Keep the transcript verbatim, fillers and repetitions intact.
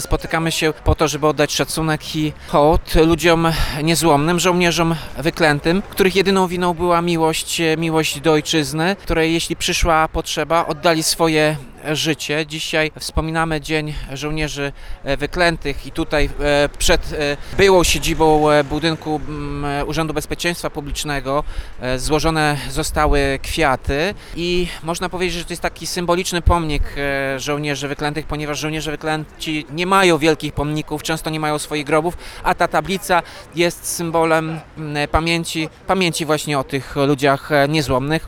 Spotykamy się po to, żeby oddać szacunek i hołd ludziom niezłomnym, żołnierzom wyklętym, których jedyną winą była miłość, miłość do ojczyzny, której jeśli przyszła potrzeba, oddali swoje życie. Dzisiaj wspominamy Dzień Żołnierzy Wyklętych i tutaj przed byłą siedzibą budynku Urzędu Bezpieczeństwa Publicznego złożone zostały kwiaty i można powiedzieć, że to jest taki symboliczny pomnik żołnierzy wyklętych, ponieważ żołnierze wyklęci nie mają wielkich pomników, często nie mają swoich grobów, a ta tablica jest symbolem pamięci, pamięci właśnie o tych ludziach niezłomnych.